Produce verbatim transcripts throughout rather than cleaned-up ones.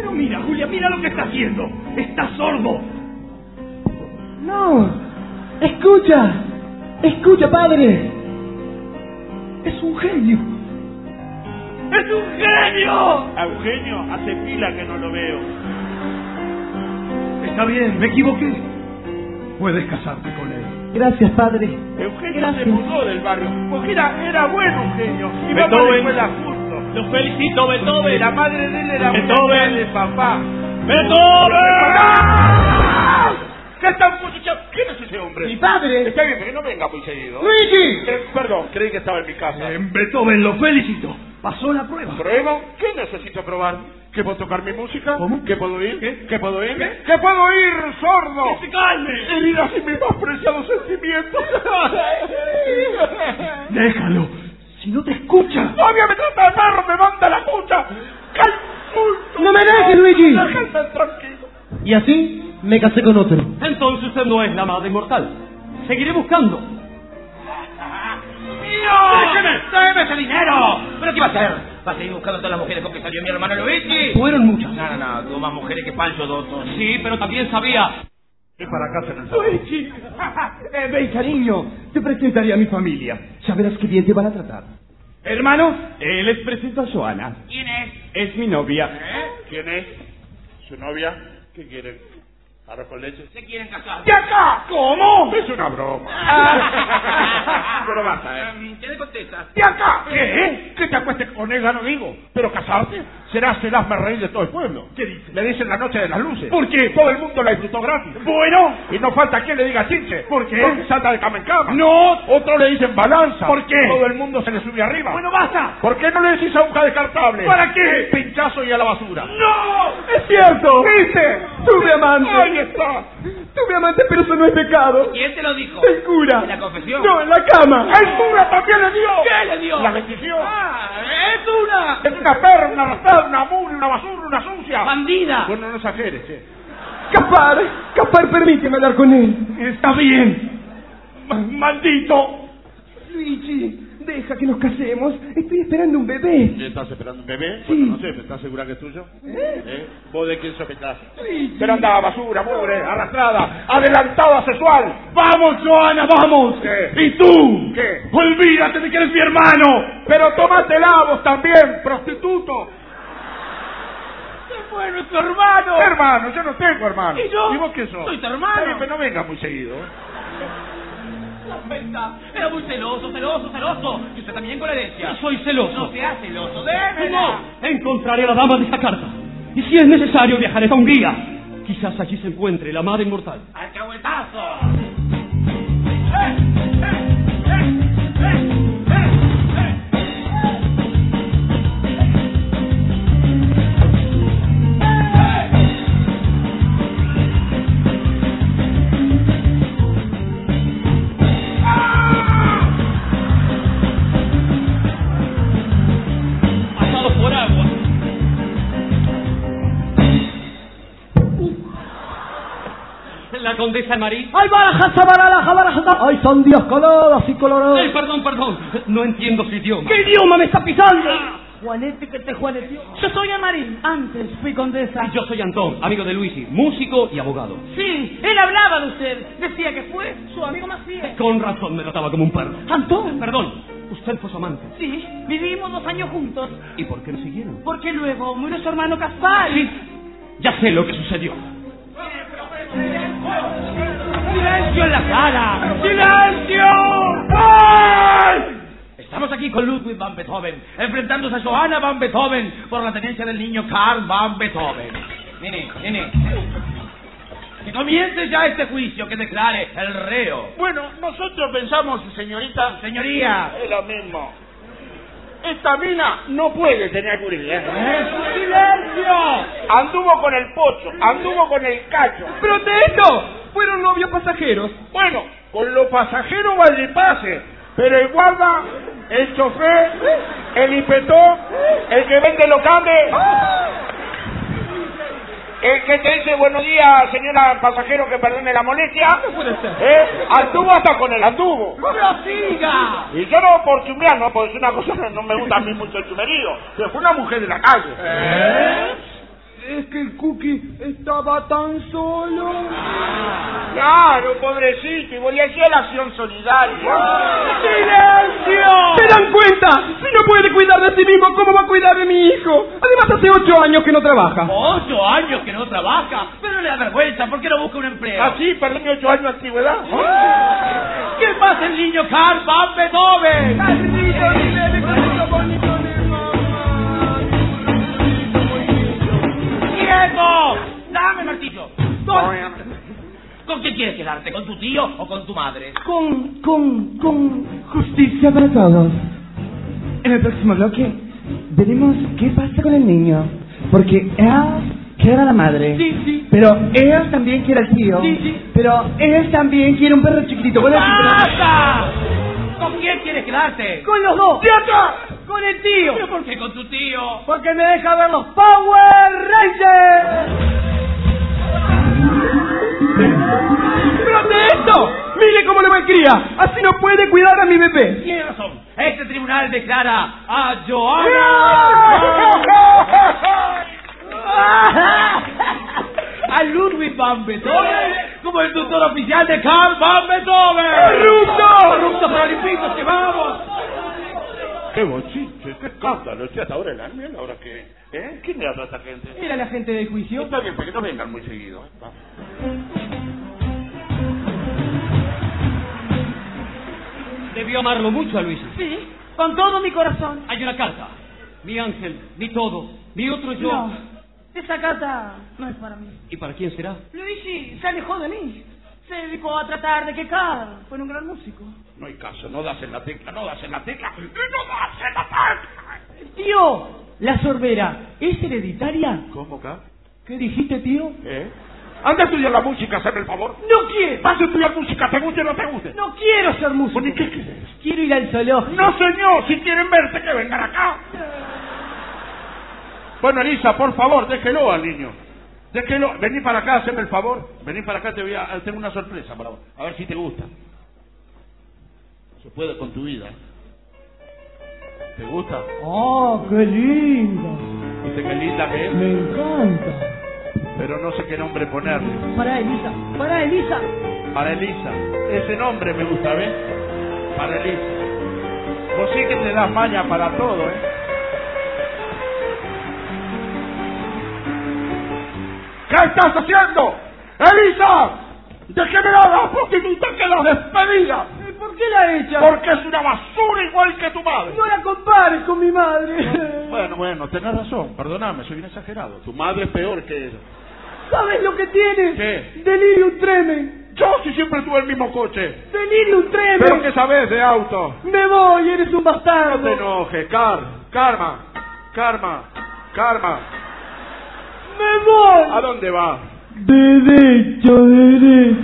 Pero mira, Julia, mira lo que está haciendo. Está sordo. No. Escucha. Escucha, padre. Es un genio. ¡Es un genio! Eugenio, hace pila que no lo veo. Está bien, me equivoqué. Puedes casarte con él. Gracias, padre. Eugenio Gracias. se mudó del barrio, porque era, era bueno Eugenio. Iba a la Beethoven. escuela justo. Lo felicito, Beethoven. La madre de él era Beethoven. muy de papá. ¡Beethoven! ¿Qué están cuchicheando? ¿Quién es ese hombre? Mi padre. Está bien, pero no venga muy seguido. ¡Luigi! Eh, perdón, creí que estaba en mi casa. En Beethoven, lo felicito. Pasó la prueba. ¿Prueba? ¿Qué necesito probar? ¿Que puedo tocar mi música? ¿Cómo? ¿Que puedo oír? ¿Qué? ¿Que puedo oír? ¿Qué? ¿Que puedo oír, sordo? ¡Que se calme! Heridas y mis más preciados sentimientos. Déjalo. Si no te escucha. Todavía me trata de perro, me manda la cucha. ¡Calculto! ¡No me dejes, Luigi! Déjenme tranquilo. Y así me casé con otro. Entonces usted no es la madre inmortal. Seguiré buscando. ¡No! ¡Déjeme! ¡Tráeme ese dinero! ¿Pero qué va a hacer? ¿Va a seguir buscando todas las mujeres con que salió mi hermano Luigi? Fueron muchas. No, no, no. Tuvo más mujeres que Pancho Dotto. Sí, pero también sabía. Es para casa en el salón. Luigi. Eh, ven, cariño. Te presentaré a mi familia. Ya verás qué bien te van a tratar. Hermanos, eh, les presento a Joana. ¿Quién es? Es mi novia. ¿Eh? ¿Quién es? ¿Su novia? ¿Qué quieren? ¿Arroz con leche? Se quieren casar. ¡De acá! ¿Cómo? Es una broma. Pero basta, ¿eh? Um, ¿Qué le contestas? ¡De acá! ¿Qué? Que te acuestes con ella, no digo. Pero casarte serás el hazme reír de todo el pueblo. ¿Qué dice? Le dicen la noche de las luces. ¿Por qué? Todo el mundo la disfrutó gratis. Bueno. Y no falta quien le diga chinche. ¿Por qué? Porque salta de cama en cama. No. Otros le dicen balanza. ¿Por qué? Todo el mundo se le sube arriba. Bueno, basta. ¿Por qué no le decís aguja descartable? ¿Para qué? Pinchazo y a la basura. ¡No! ¡Es cierto! ¿Viste? Tuve amante. Ahí está. Tuve amante, pero eso no es pecado. ¿Quién te lo dijo? El cura. ¿En la confesión? No, en la cama. ¡El cura también le dio! ¿Qué le dio? La bendición. ¡Ah! ¡Es una! Es una perra, una arrastrada, una mula, una basura, una sucia. ¡Bandida! Bueno, no exageres, che. Capar. Capar, permíteme hablar con él. Está bien. Ma- ¡Maldito! Luigi, deja que nos casemos. Estoy esperando un bebé. ¿Qué estás esperando? ¿Un bebé? Sí. Bueno, no sé, ¿estás segura que es tuyo? ¿Eh? ¿Eh? ¿Vos de quién sospechás? Luigi. Pero andaba basura, mugre, arrastrada, adelantada sexual. ¡Vamos, Joana, vamos! ¿Qué? ¿Y tú? ¿Qué? ¡Olvídate de que eres mi hermano! Pero tómatela vos también, prostituto. ¡Qué bueno es tu hermano! Hermano, yo no tengo hermano. ¿Y yo? ¿Y vos qué sos? Soy tu hermano. Ay, pero no vengas muy seguido. Perfecta. Era muy celoso, celoso, celoso. Y usted también con la herencia. Yo soy celoso. No sea celoso, démela. No, encontraré a la dama de esa carta. Y si es necesario, viajaré a Hungría. Quizás allí se encuentre la madre inmortal. ¡Alcahuetazo! Pasado por agua. La condesa Marí. ¡Ay, baraja, baraja, baraja! ¡Ay, sandías coladas y coloradas! Ay, perdón, perdón. No entiendo su idioma. ¿Qué idioma me está pisando? Juanete, que te Juaneteó. Yo soy Amarín, antes fui condesa. Yo soy Antón, amigo de Luigi, músico y abogado. Sí, él hablaba de usted. Decía que fue su amigo más fiel. Con razón me trataba como un perro. Antón. Perdón, usted fue su amante. Sí, vivimos dos años juntos. ¿Y por qué no siguieron? Porque luego murió su hermano Caspar. Sí, ya sé lo que sucedió. ¡Silencio en la sala! ¡Silencio! ¡Ay! Estamos aquí con Ludwig van Beethoven, enfrentándose a Johanna van Beethoven por la tenencia del niño Karl van Beethoven. Nene, nene. Que comience ya este juicio, que declare el reo. Bueno, nosotros pensamos, señorita... Señoría. Es lo mismo. Esta mina no puede tener curillas. ¡Eh, silencio! Anduvo con el pocho, anduvo con el cacho. ¡Protesto! Fueron novios pasajeros. Bueno, con los pasajeros va el pase, pero el guarda, el chofer, el inspector, el que vende los cables, el que te dice buenos días, señora pasajero, que perdone la molestia, No puede ser. ¿eh? Anduvo hasta con el anduvo. ¡Prosiga! Y yo no por chumbear, no, porque es una cosa que no me gusta a mí mucho el chumerío, pero fue una mujer de la calle. ¿Eh? es que el Cookie estaba tan solo. Claro, pobrecito, y voy a hacer la acción solidaria. ¡Silencio! ¿Se dan cuenta? Si no puede cuidar de sí mismo, ¿cómo va a cuidar de mi hijo? Además, hace ocho años que no trabaja. Ocho años que no trabaja, pero le da vergüenza, ¿por qué no busca un empleo? Así, perdí ocho años de antigüedad. ¿Qué pasa el niño Carl van Beethoven? ¡Quieto! ¡Dame el martillo! ¿Con, ¿Con quién quieres quedarte? ¿Con tu tío o con tu madre? Con, con, con justicia para todos. En el próximo bloque veremos qué pasa con el niño. Porque él quiere a la madre. Sí, sí. Pero él también quiere al tío. Sí, sí. Pero él también quiere un perro chiquitito. Bueno, ¡Basta! ¿Con quién quieres quedarte? Con los dos. ¡Quieto! Con el tío. ¿Pero por qué con tu tío? Porque me deja ver los Power Rangers. ¡Pero de esto! ¡Mire cómo le malcría! ¡Así no puede cuidar a mi bebé! Tiene razón. Este tribunal declara a Johanna... a Ludwig van Beethoven como el tutor oficial de Carl van Beethoven. ¡Corrupto! ¡Corrupto paralimpitos que vamos! ¡Qué bochinche! ¡Qué escándalo! Estoy hasta ahora en la miel, ¿ahora qué? ¿Eh? ¿Quién le habla a esta gente? Era la gente del juicio. Está bien, para que no vengan muy seguido. ¿eh? Va. Debió amarlo mucho a Luisa. Sí, con todo mi corazón. Hay una carta. Mi ángel, mi todo, mi otro yo. No, esa carta no es para mí. ¿Y para quién será? Luigi se alejó de mí. Se dedicó a tratar de que Carl fuera un gran músico. No hay caso, no das en la tecla, no das en la tecla, y no das en la tecla. Tío, la sorbera, ¿es hereditaria? ¿Cómo, acá? ¿Qué dijiste, tío? ¿Eh? Anda a estudiar la música, hazme el favor. No quiero. Vas a estudiar música, te guste o no te guste. No quiero ser músico. ¿Pues ni qué quieres? Quiero ir al zoológico. No, señor, si quieren verte, que vengan acá. Bueno, Elisa, por favor, déjelo al niño. Déjelo. Vení para acá, hazme el favor. Vení para acá, te voy a... tengo una sorpresa para vos. A ver si te gusta. Se puede con tu vida. ¿Te gusta? Oh, qué linda. ¿Viste qué linda que es? Me encanta. Pero no sé qué nombre ponerle. Para Elisa, para Elisa. Para Elisa. Ese nombre me gusta, ¿ves? Para Elisa. Vos sí que te das maña para todo, ¿eh? ¿Qué estás haciendo? ¡Elisa! ¡Déjeme la prostituta que la despedida! ¿Y por qué la echa? Porque es una basura igual que tu madre. No la compares con mi madre. Bueno, bueno, tenés razón. Perdóname, soy un exagerado. Tu madre es peor que ella. ¿Sabes lo que tiene? ¿Qué? Delirium tremens. Yo sí siempre tuve el mismo coche. Delirium tremens. ¿Pero qué sabes de auto? Me voy, eres un bastardo. No te enojes, Car. Karma. Karma. Karma. Me voy. ¿A dónde vas? Derecho, derecho.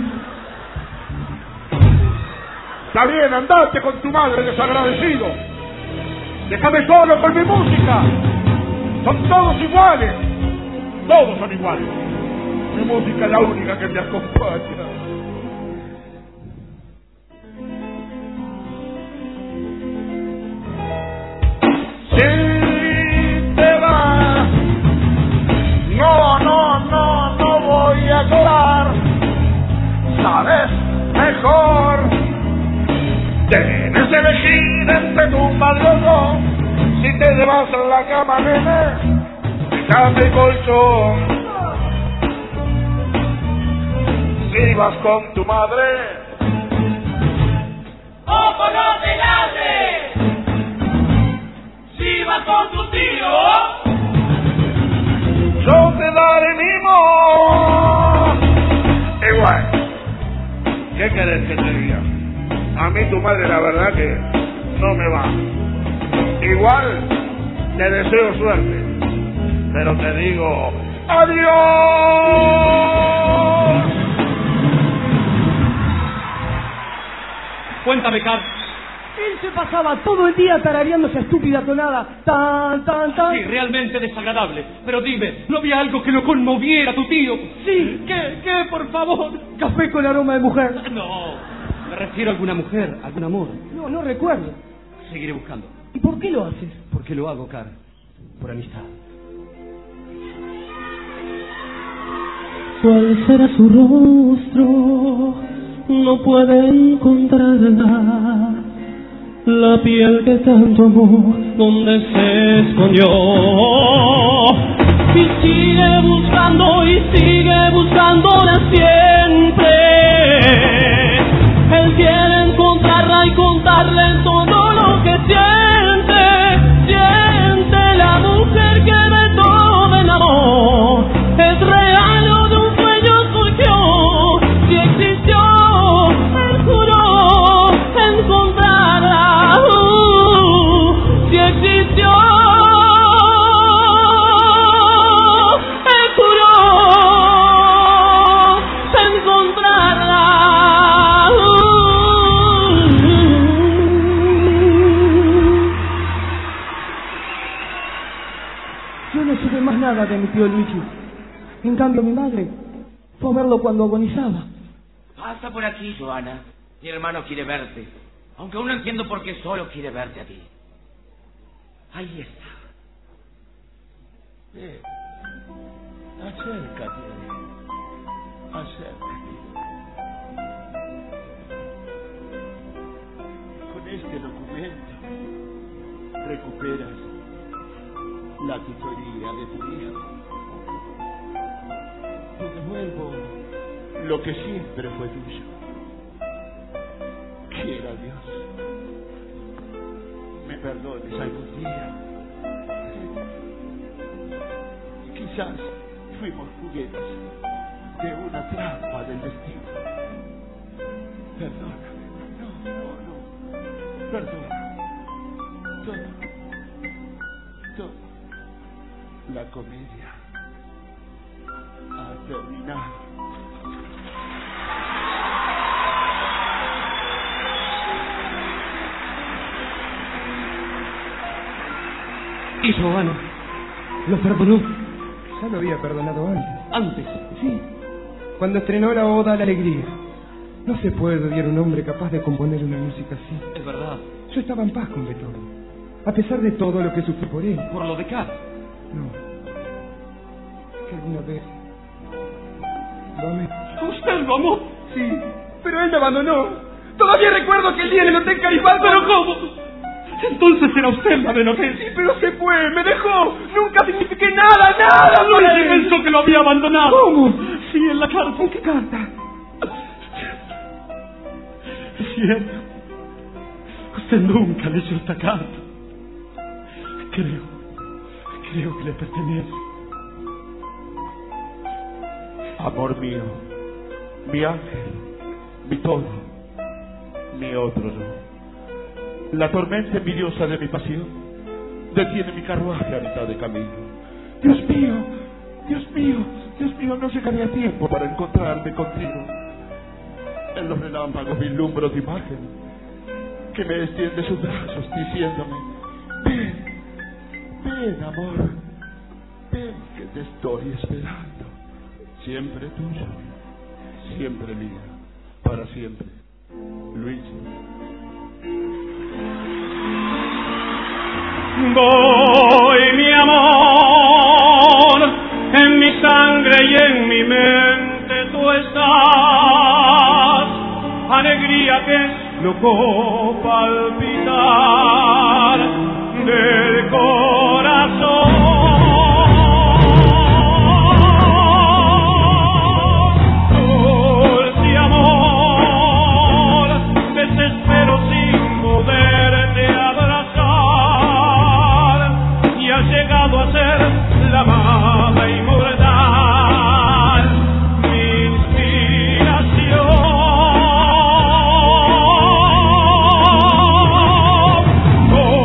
Está bien, andate con tu madre, desagradecido. Déjame solo con mi música. Son todos iguales. Todos son iguales. Mi música es la única que me acompaña. Si te vas, no, no, no, no voy a llorar. Sabes mejor. Tienes que elegir entre tu madre o yo. Si te llevas a la cama, nene, déjame el colchón. Si vas con tu madre, ¡ojo, no te ladres! Si vas con tu tío, yo te daré mimo. Igual, ¿qué querés que te diga? A mí tu madre la verdad que no me va. Igual te deseo suerte, pero te digo adiós. Cuéntame, Carl. Él se pasaba todo el día tarareando esa estúpida tonada. Tan, tan, tan. Sí, realmente desagradable. Pero dime, ¿no había algo que lo conmoviera a tu tío? Sí, ¿qué, qué, por favor? Café con aroma de mujer. No, me refiero a alguna mujer, algún amor. No, no recuerdo. Seguiré buscando. ¿Y por qué lo haces? ¿Por qué lo hago, Carl? Por amistad. ¿Cuál será su rostro? No puede encontrarla. La piel que tanto amó, ¿dónde se escondió? Y sigue buscando y sigue buscándola siempre. Él quiere encontrarla y contarle todo lo que siente. Siente la mujer que Beethoven amó. Es real o de un sueño surgió. Si existió, él juró encontrarla. Uh, si existió, él juró encontrarla. Yo no supe más nada de mi tío Luigi. En cambio, mi madre fue a verlo cuando agonizaba. Pasa por aquí, Joana. Mi hermano quiere verte. Aunque aún no entiendo por qué solo quiere verte a ti. Ahí está. Bien. Acércate. Acércate. Con este documento recuperas la tutoría de tu hijo. Te devuelvo lo que siempre fue tuyo. Quiera Dios me perdones algún día. Quizás fuimos juguetes de una trampa del destino. Perdóname. No, no, no. Perdona. Todo. Todo. La comedia ha terminado. Y Joana lo perdonó. Ya lo había perdonado antes. Antes. Sí, cuando estrenó la Oda a la Alegría. No se puede odiar a un hombre capaz de componer una música así. Es verdad. Yo estaba en paz con Beethoven, a pesar de todo lo que sufrí por él. Por lo de Kat. No. Que alguna vez lo amé. ¿Usted lo amó? Sí, pero él me abandonó. Todavía recuerdo aquel día en el Hotel Caribán. ¿Pero cómo? Entonces era usted la de Nogués. Sí, pero se fue, me dejó. Nunca signifiqué nada, nada. No le pensó que lo había abandonado. ¿Cómo? Sí, en la carta. ¿En qué carta? Es cierto. Usted nunca leyó esta carta. Creo, creo que le pertenece. Amor mío, mi ángel, mi todo, mi otro yo. La tormenta envidiosa de mi pasión detiene mi carruaje a mitad de camino. Dios mío, Dios mío, Dios mío, no llegaría a tiempo para encontrarme contigo. En los relámpagos vislumbro tu imagen, que me extiende sus brazos diciéndome: ven, ven amor, ven que te estoy esperando. Siempre tuyo, siempre mía, para siempre. Luigi. Voy, mi amor, en mi sangre y en mi mente tú estás. Alegría que es loco palpitar del corazón. Dulce amor, desespero sin poderte abrazar, y has llegado a ser la amada inmortal, mi inspiración. Oh,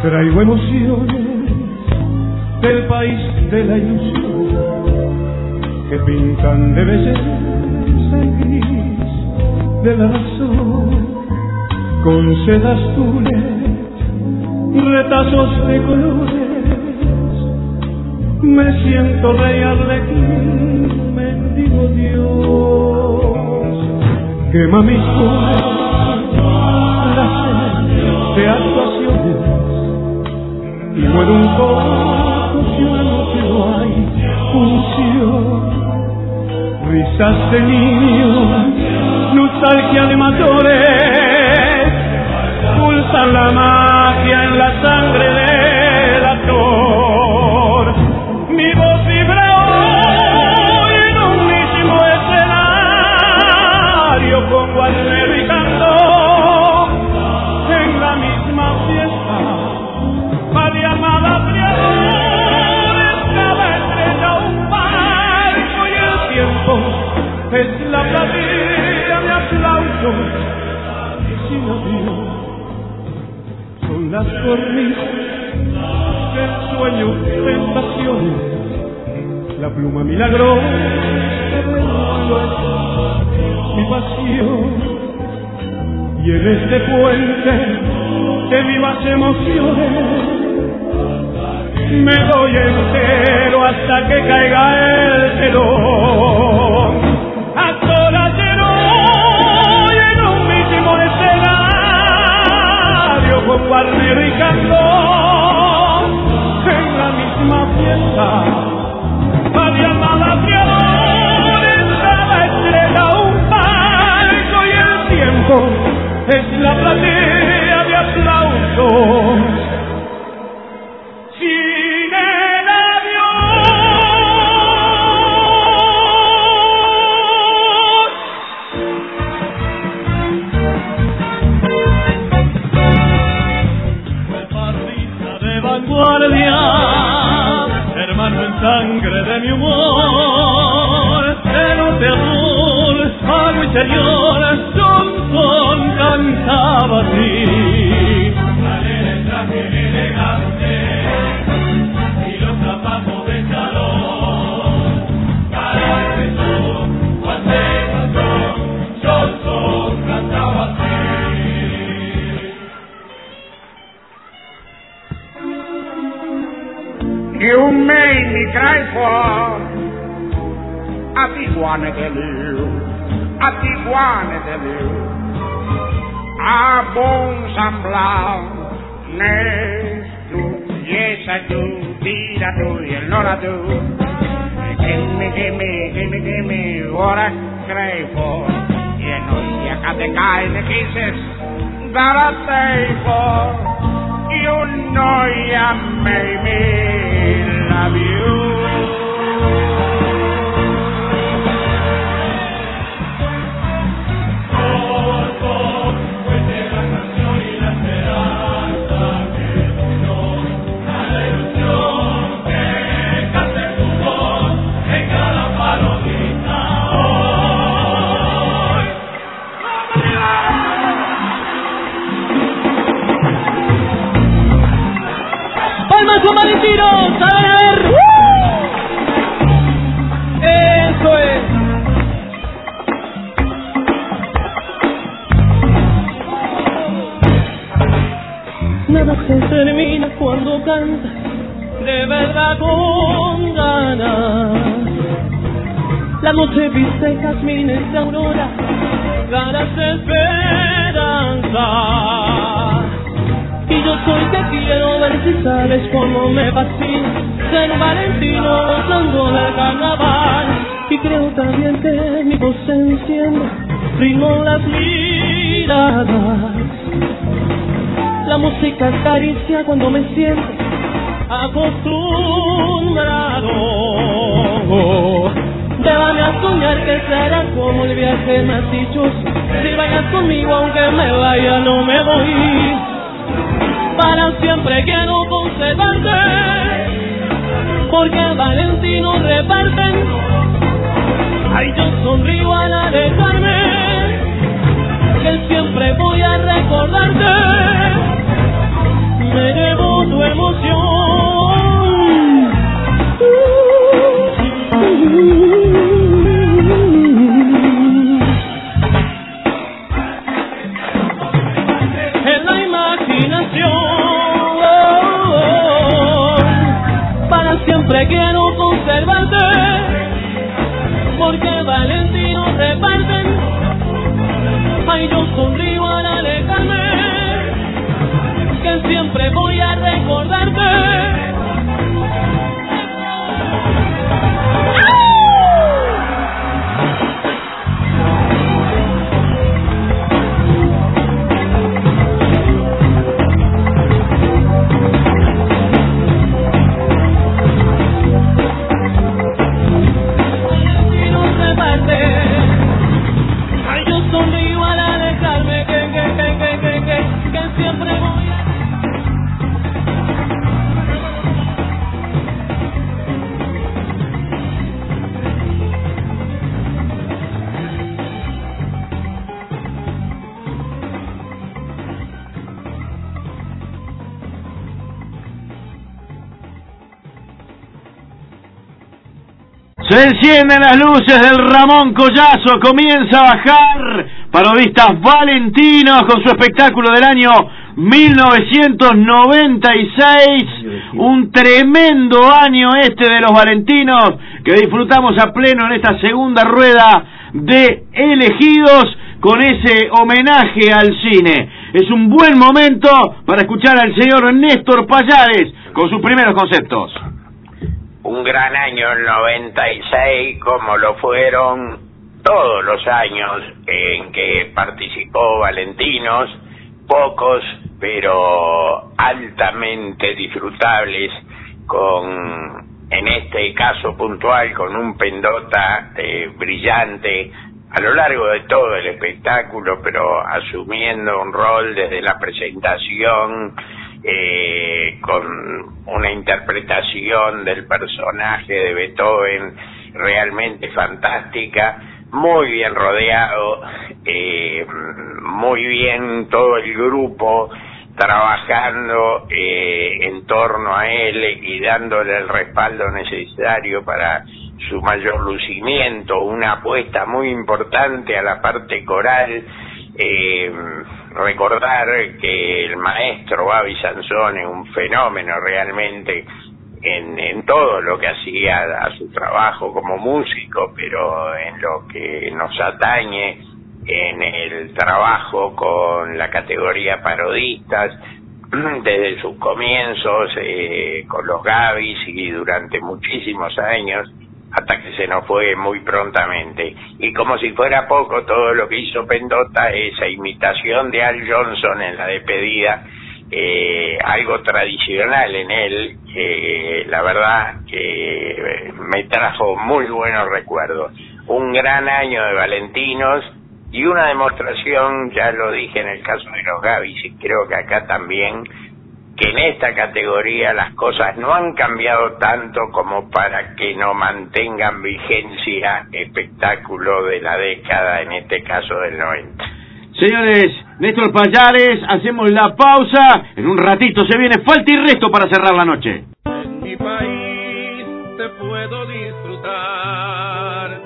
Traigo emociones del país de la ilusión que pintan de belleza el gris de la razón con sedas azules y retazos de colores. Me siento rey arlequín, mendigo Dios, quema mis sueños, placer de actuaciones y muero un poco si una noche no hay función. Risas de niños, nostalgia de matores, pulsan la magia en la sangre del actor. Mi voz vibra hoy en un mismo escenario con Guarnero y Cantó en la misma fiesta. Llamada triadores, cada estrella un barco y el tiempo es la platea de aplausos sin adiós. Son las cornisas del sueño, tentaciones, la pluma milagrosa es mi pasión. Y en este puente de vivas emociones me doy entero hasta que caiga el telón. Actor hoy en un mismo escenario con Guarnero y Cantó en la misma fiesta. Para llamada triadores, cada estrella un barco y el tiempo es la platea de aplausos. Hermano en sangre de mi humor, pelo de azul, agua interior, son, son, cantaba así. Sale el traje elegante y los zapatos de calor, para eso, cuando canción, son, son, cantaba así. You made me cry for a Tijuana de Liu, a Tijuana de Liu, a bon semblant n'és tu, i esa tu, vida tu, y el no la tu. Give me, give me, give me, give me what I crave for. You know, you got the kind of kisses that I stay for. You know you made me love you. Corto, fuiste la canción y la esperanza que duró, la ilusión que canta en tu voz en cada palomita hoy. ¡Palmas Juan Valentino! ¡Saben a ver! ¡Uh! ¡Eso es! Nada se termina cuando canta de verdad con ganas. La noche viste jazmines de aurora, ganas de esperanza. Y yo soy que quiero ver si sabes cómo me fascina ser Valentino gozando del carnaval. Y creo también que mi voz se enciende, ritmo las miradas. La música acaricia cuando me siento acostumbrado. Llévame a soñar que será como el viaje más dichoso. Si vayas conmigo aunque me vaya no me voy. Para siempre quiero conservarte, porque Valentino reparten. Ay, yo sonrío al alejarme, que siempre voy a recordarte. Me llevo conmigo al alejarme, que, que, que, que, que, que, que siempre voy a... Se encienden las luces del Ramón Collazo, comienza a bajar Parodistas Valentinos con su espectáculo del año mil novecientos noventa y seis, un tremendo año este de los Valentinos que disfrutamos a pleno en esta segunda rueda de elegidos con ese homenaje al cine. Es un buen momento para escuchar al señor Néstor Pallares con sus primeros conceptos. Un gran año el noventa y seis, como lo fueron todos los años en que participó Valentinos, pocos pero altamente disfrutables, con, en este caso puntual, con un Pendota eh, brillante a lo largo de todo el espectáculo, pero asumiendo un rol desde la presentación, Eh, con una interpretación del personaje de Beethoven realmente fantástica, muy bien rodeado, eh, muy bien todo el grupo trabajando eh, en torno a él y dándole el respaldo necesario para su mayor lucimiento, una apuesta muy importante a la parte coral. Eh, recordar que el maestro Babi Sansone, un fenómeno realmente en, en todo lo que hacía a su trabajo como músico, pero en lo que nos atañe en el trabajo con la categoría parodistas, desde sus comienzos eh, con los Gabis y durante muchísimos años, hasta que se nos fue muy prontamente. Y como si fuera poco, todo lo que hizo Pendota, esa imitación de Al Johnson en la despedida, eh, algo tradicional en él, que eh, la verdad que me trajo muy buenos recuerdos. Un gran año de Valentinos y una demostración, ya lo dije en el caso de los Gabis y creo que acá también, que en esta categoría las cosas no han cambiado tanto como para que no mantengan vigencia espectáculo de la década, en este caso del noventa. Señores, Néstor Pallares, hacemos la pausa, en un ratito se viene Falta y Resto para cerrar la noche. En mi país te puedo disfrutar,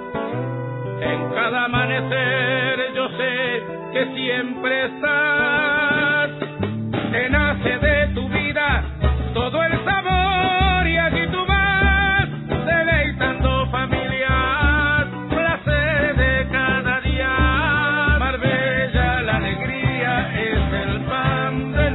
en cada amanecer yo sé que siempre estás, te nace de tu vida todo el sabor y allí tú vas deleitando familias, placer de cada día. Marbella, la alegría es el pan del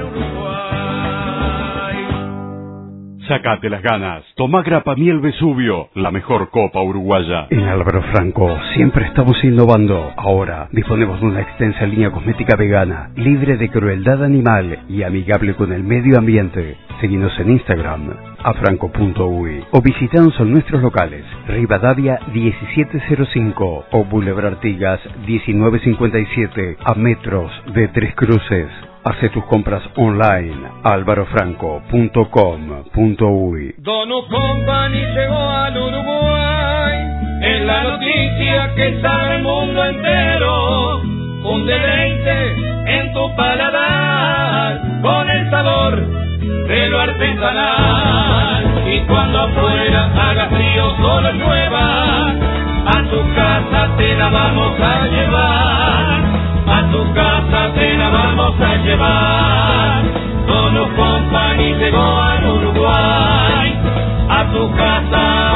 Uruguay. Sácate las ganas, toma Grapa Miel Vesubio, la mejor copa uruguaya. En Álvaro Franco siempre estamos innovando. Ahora disponemos de una extensa línea cosmética vegana, libre de crueldad animal y amigable con el medio ambiente. Seguinos en Instagram, afranco punto uy, o visitanos en nuestros locales, Rivadavia diecisiete cero cinco o Boulevard Artigas diecinueve cincuenta y siete, a metros de Tres Cruces. Hace tus compras online, álvaro franco punto com punto uy. Donut Company llegó al Uruguay, es la noticia que sabe el mundo entero. Un deleite en tu paladar, con el sabor de lo artesanal. Y cuando afuera haga frío, solo llueva, a tu casa te la vamos a llevar. A tu casa te la vamos a llevar. Donut Company llegó al Uruguay, a tu casa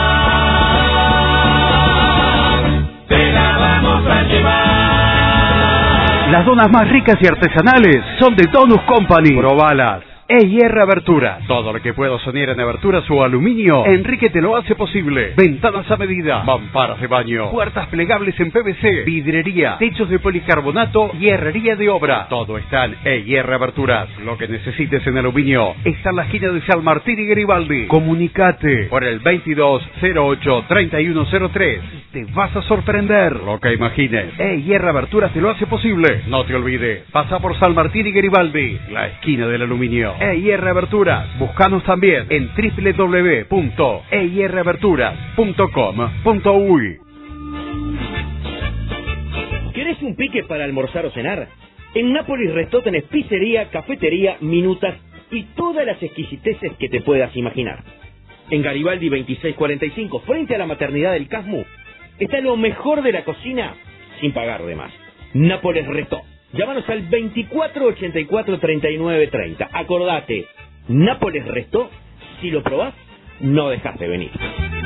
te la vamos a llevar. Las donas más ricas y artesanales son de Donut Company. Probalas. E I R Aberturas. Todo lo que puedo soñar en aberturas o aluminio, Enrique te lo hace posible. Ventanas a medida, mamparas de baño, puertas plegables en P V C, vidrería, techos de policarbonato y herrería de obra. Todo está en E I R Aberturas. Lo que necesites en aluminio está en la esquina de San Martín y Garibaldi. Comunicate por el veintidós cero ocho treinta y uno cero tres. Te vas a sorprender lo que imagines. E I R Aberturas te lo hace posible. No te olvides, pasa por San Martín y Garibaldi, la esquina del aluminio. E I R Aberturas. Búscanos también en doble u doble u doble u punto e i r aberturas punto com punto u y. ¿Querés un pique para almorzar o cenar? En Nápoles Restó tenés pizzería, cafetería, minutas y todas las exquisiteces que te puedas imaginar. En Garibaldi veintiséis cuarenta y cinco, frente a la maternidad del Casmu, está lo mejor de la cocina sin pagar de más. Nápoles Restó. Llámanos al veinticuatro ochenta y cuatro treinta y nueve treinta. Acordate, Nápoles Restó, si lo probás, no dejás de venir.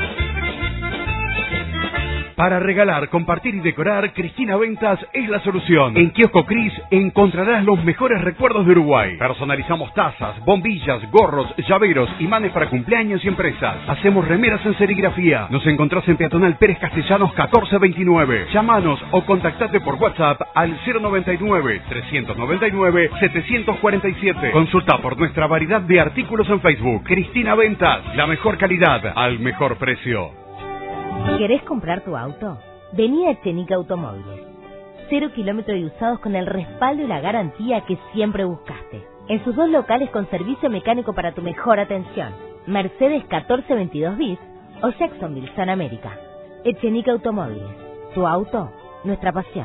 Para regalar, compartir y decorar, Cristina Ventas es la solución. En Kiosco Cris encontrarás los mejores recuerdos de Uruguay. Personalizamos tazas, bombillas, gorros, llaveros, imanes para cumpleaños y empresas. Hacemos remeras en serigrafía. Nos encontrás en Peatonal Pérez Castellanos catorce veintinueve. Llámanos o contactate por WhatsApp al cero noventa y nueve, trescientos noventa y nueve, setecientos cuarenta y siete. Consulta por nuestra variedad de artículos en Facebook. Cristina Ventas, la mejor calidad al mejor precio. ¿Querés comprar tu auto? Vení a Echenique Automóviles. Cero kilómetros y usados con el respaldo y la garantía que siempre buscaste. En sus dos locales con servicio mecánico para tu mejor atención. Mercedes catorce veintidós bis o Jacksonville, San América. Echenique Automóviles. Tu auto, nuestra pasión.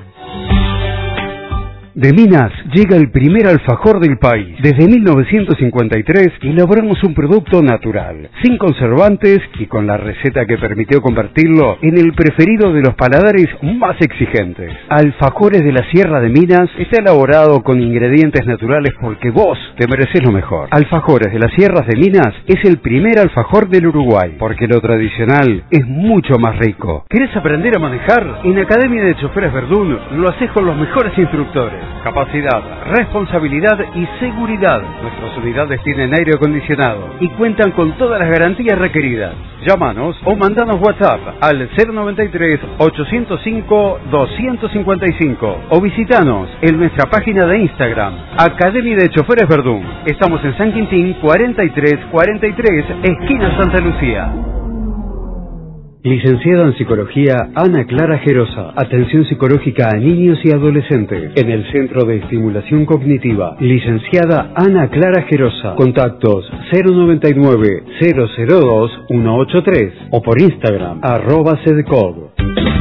De Minas llega el primer alfajor del país. Desde mil novecientos cincuenta y tres elaboramos un producto natural, sin conservantes y con la receta que permitió convertirlo en el preferido de los paladares más exigentes. Alfajores de la Sierra de Minas está elaborado con ingredientes naturales porque vos te mereces lo mejor. Alfajores de las Sierras de Minas es el primer alfajor del Uruguay, porque lo tradicional es mucho más rico. ¿Querés aprender a manejar? En Academia de Choferes Verdún lo haces con los mejores instructores. Capacidad, responsabilidad y seguridad. Nuestras unidades tienen aire acondicionado y cuentan con todas las garantías requeridas. Llámanos o mandanos WhatsApp al cero noventa y tres, ochocientos cinco, doscientos cincuenta y cinco o visitanos en nuestra página de Instagram, Academia de Choferes Verdún. Estamos en San Quintín cuarenta y tres cuarenta y tres, esquina Santa Lucía. Licenciada en Psicología Ana Clara Gerosa. Atención psicológica a niños y adolescentes en el Centro de Estimulación Cognitiva. Licenciada Ana Clara Gerosa. Contactos cero noventa y nueve, cero cero dos, uno ocho tres o por Instagram arroba sedcog.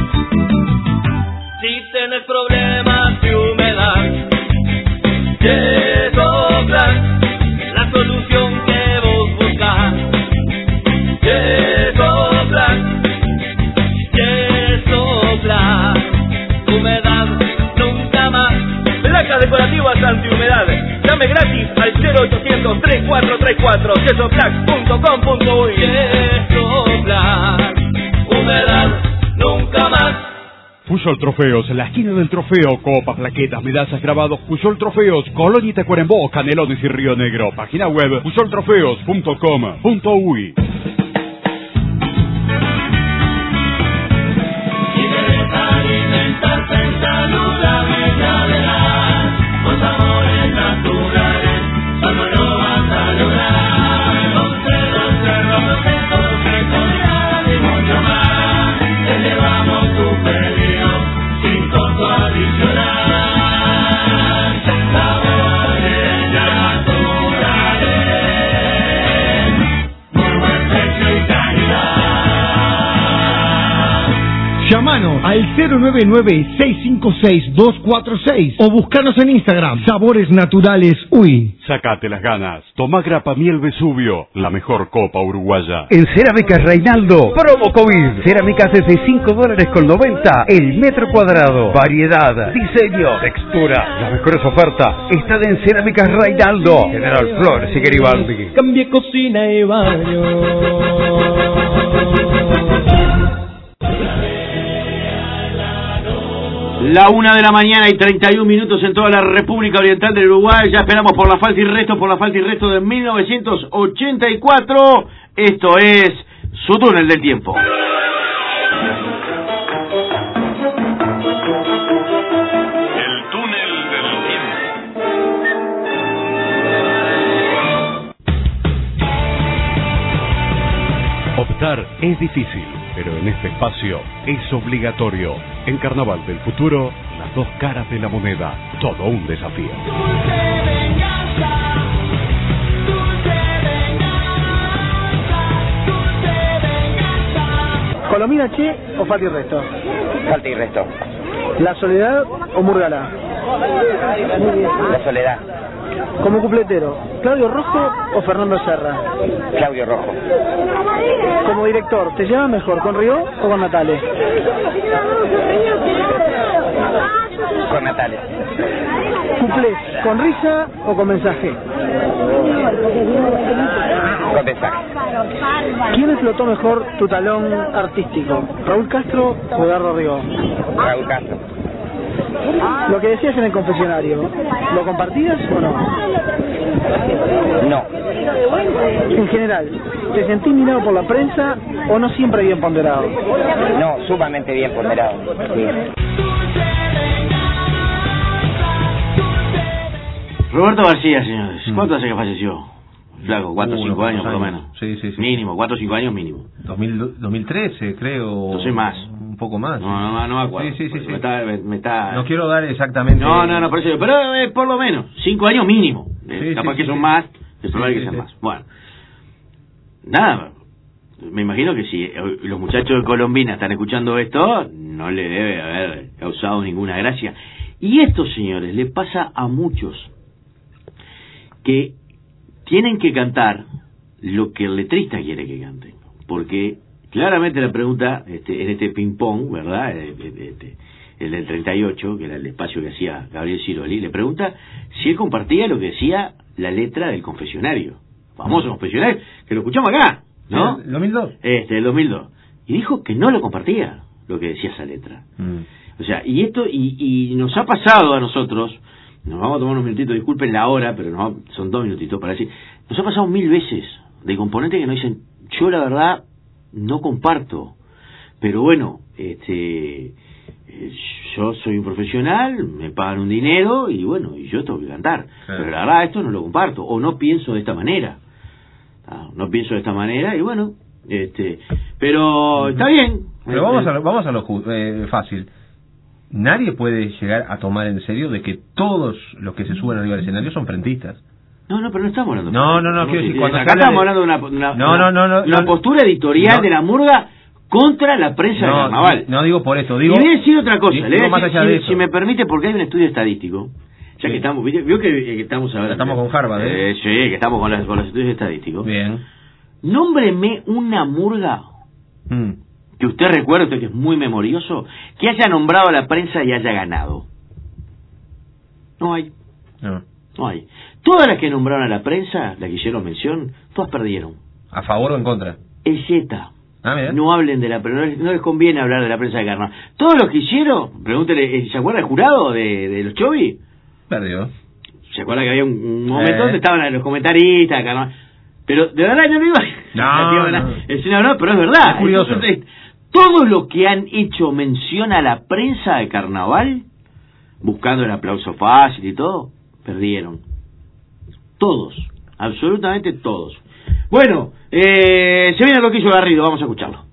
Si tienes problemas de humedad, que soplan la solución que vos buscas, que soplan. Humedad nunca más. Placas decorativas antihumedad. Llame gratis al cero ochocientos, treinta y cuatro treinta y cuatro, yesoplax punto com punto u y. Yesoplax, humedad nunca más. Puyol Trofeos, la esquina del trofeo, copas, plaquetas, medallas, grabados. Puyol Trofeos, Colonia y Tacuarembó, Canelones y Río Negro. Página web puyol trofeos punto com punto u y. Llámanos al cero nueve nueve, seis cinco seis, dos cuatro seis o buscanos en Instagram, Sabores Naturales U Y. Sacate las ganas. Tomá grapa miel Vesubio, la mejor copa uruguaya. En Cerámicas Reinaldo, promo COVID. Cerámicas desde cinco dólares con noventa el metro cuadrado. Variedad, diseño, textura. Las mejores ofertas están en Cerámicas Reinaldo, General Flores y Garibaldi. Cambie cocina y baño. La una de la mañana y treinta y un minutos en toda la República Oriental del Uruguay. Ya esperamos por la falta y resto, por la falta y resto de mil novecientos ochenta y cuatro. Esto es Su Túnel del Tiempo. El Túnel del Tiempo. Optar es difícil, pero en este espacio es obligatorio. En Carnaval del Futuro, las dos caras de la moneda, todo un desafío. ¿Colomina Che o Falta y Resto? Falta y Resto. ¿La Soledad o Murgalá? La Soledad. Como cupletero, ¿Claudio Rojo o Fernando Serra? Claudio Rojo. Como director, ¿te llevas mejor con Río o con Natales? Con Natales. ¿Cuplés con risa o con mensaje? Con mensaje. ¿Quién explotó mejor tu talón artístico? ¿Raúl Castro o Dardo Río? Raúl Castro. Lo que decías en el confesionario, ¿lo compartías o no? No. En general, ¿te sentís mirado por la prensa o no siempre bien ponderado? No, sumamente bien ponderado. Sí. Roberto García, señores. ¿Cuánto hace que falleció? Flaco, cuatro o cinco años por lo menos. Sí, sí, sí. Mínimo, cuatro o cinco años mínimo. dos mil, dos mil trece, creo. No sé más. Un poco más. No, no, no me acuerdo. Sí, sí, sí. sí. Me, está, me, me está... No quiero dar exactamente... No, no, no, por eso, pero eh, por lo menos, cinco años mínimo. Eh, Sí, capaz sí, que sí, son sí. más, es probable Sí, que sí, sean sí. más. Bueno, nada, me imagino que si los muchachos de Colombina están escuchando esto, no le debe haber causado ninguna gracia. Y esto, señores, le pasa a muchos que tienen que cantar lo que el letrista quiere que canten, porque claramente la pregunta este, en este ping pong, ¿verdad? Este, el del treinta y ocho, que era el espacio que hacía Gabriel Ciroli, le pregunta si él compartía lo que decía la letra del confesionario, famoso confesionario, que lo escuchamos acá, ¿no? ¿El dos mil dos? Este, el dos mil dos. Y dijo que no lo compartía, lo que decía esa letra. Mm. O sea, y esto, y, y nos ha pasado a nosotros, nos vamos a tomar unos minutitos, disculpen la hora, pero no, son dos minutitos para decir, nos ha pasado mil veces de componentes que nos dicen, yo la verdad no comparto, pero bueno, este, eh, yo soy un profesional, me pagan un dinero y bueno, y yo tengo que cantar, Claro. pero la verdad esto no lo comparto, o no pienso de esta manera, ah, no pienso de esta manera y bueno, este, pero está bien. Pero vamos a lo, vamos a lo ju- eh, fácil. Nadie puede llegar a tomar en serio de que todos los que se suben arriba del escenario son frentistas. No, no, pero no estamos hablando. No, no, no, quiero decir, cuando acá se habla estamos de- hablando de una, una, No, no, no, no, una no. postura editorial No. de la murga contra la prensa de No, carnaval. no digo por esto, digo... y le voy a decir otra cosa, digo le voy a más decir, allá si, de eso. si me permite, porque hay un estudio estadístico, ya Sí. que estamos, ¿viste? vio que, que estamos ahora... Estamos con Harvard, ¿eh? Eh, sí, que estamos con, las, con los estudios estadísticos. Bien. Nómbreme una murga Mm. que usted recuerde, usted que es muy memorioso, que haya nombrado a la prensa y haya ganado. No hay. No. No hay. Todas las que nombraron a la prensa, las que hicieron mención, todas perdieron. ¿A favor o en contra? El Z. Ah, bien. No hablen de la prensa, no les, no les conviene hablar de la prensa de carnaval. Todos los que hicieron, pregúntele, ¿se acuerda el jurado de, de los Chovi? Perdió. ¿Se acuerda que había un, un momento Eh. donde estaban los comentaristas de carnaval? Pero de verdad yo no iba No, digo, no. es una broma, pero es verdad. Es curioso. Entonces, todos los que han hecho mención a la prensa de carnaval, buscando el aplauso fácil y todo, perdieron. Todos, absolutamente todos. Bueno, eh, se viene Loquillo Garrido, vamos a escucharlo.